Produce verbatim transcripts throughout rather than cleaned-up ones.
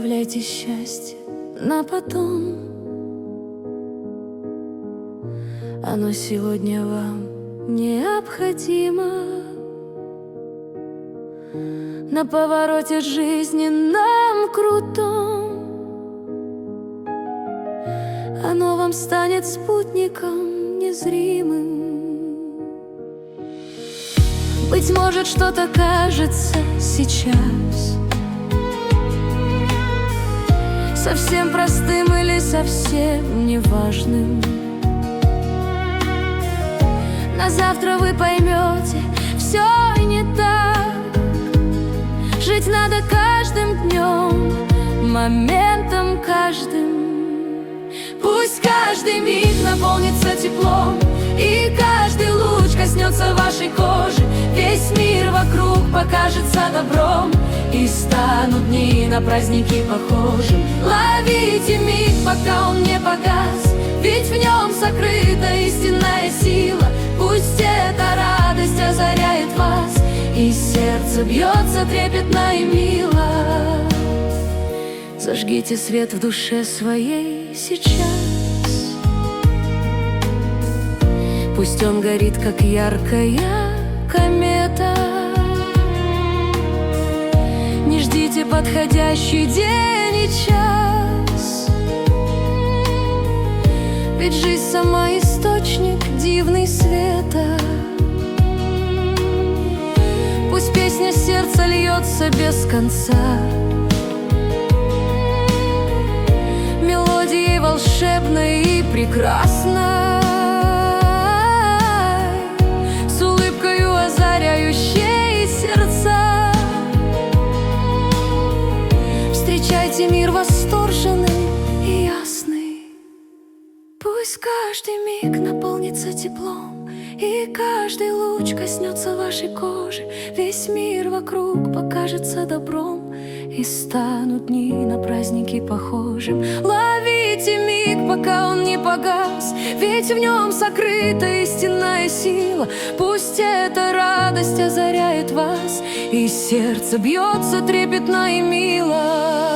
оставляйте счастье на потом. Оно сегодня вам необходимо. На повороте жизненном крутом оно вам станет спутником незримым. Быть может, что-то кажется сейчас совсем простым или совсем неважным. На завтра вы поймете, все не так. Жить надо каждым днем, моментом каждым. Пусть каждый миг наполнится теплом, и каждый луч коснется вашей кожи. Весь мир вокруг покажется добром, и станут дни на праздники похожим. Ловите миг, пока он не погас, ведь в нем сокрыта истинная сила. Пусть эта радость озаряет вас, и сердце бьется трепетно и мило. Зажгите свет в душе своей сейчас. Пусть он горит, как яркая комета. Не ждите подходящий день и час, ведь жизнь сама источник дивный света. Пусть песня сердца льется без конца, мелодией волшебной и прекрасной, с улыбкою озаряющей сердца. Встречайте мир восторженный и ясный. Пусть каждый миг наполнится теплом, и каждый луч коснется вашей кожи. Весь мир вокруг покажется добром, и станут дни на праздники похожим. Ловите миг, пока он не погас, ведь в нем сокрыта истинная сила. Пусть эта радость озаряет вас, и сердце бьется трепетно и мило.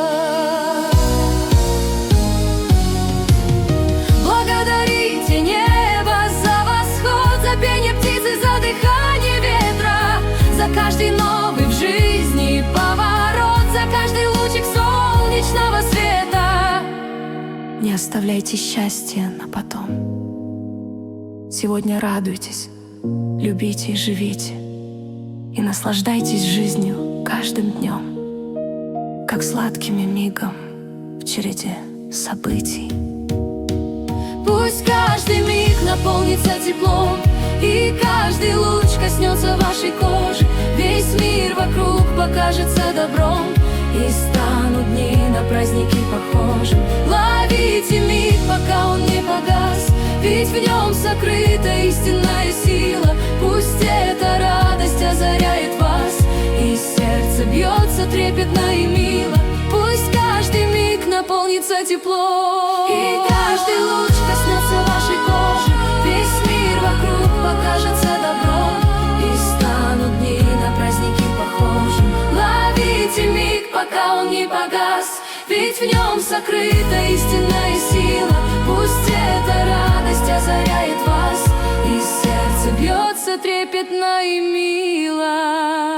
Благодарите небо за восход, за пение птицы, за дыхание ветра, за каждый новый в жизни поворот, за каждый лучик солнечного света. Не оставляйте счастье на потом. Сегодня радуйтесь, любите и живите, и наслаждайтесь жизнью каждым днем, как сладкими мигом в череде событий. Пусть каждый миг наполнится теплом, и каждый луч коснется вашей кожи. Весь мир вокруг покажется добром, и станут дни на праздники похожим. Ловите миг, пока он не погас, ведь в нем сокрыта истинная сила. Пусть эта радость озаряет вас, и сердце бьется трепетно и мило. Пусть каждый миг наполнится теплом, и каждый луч коснется вашей кожи. Весь мир вокруг покажется добром, и станут дни на праздники похожим. Ловите миг, пока он не погас, ведь в нем сокрыта истинная сила. Пусть эта радость озаряет вас, и сердце бьется трепетно и мило.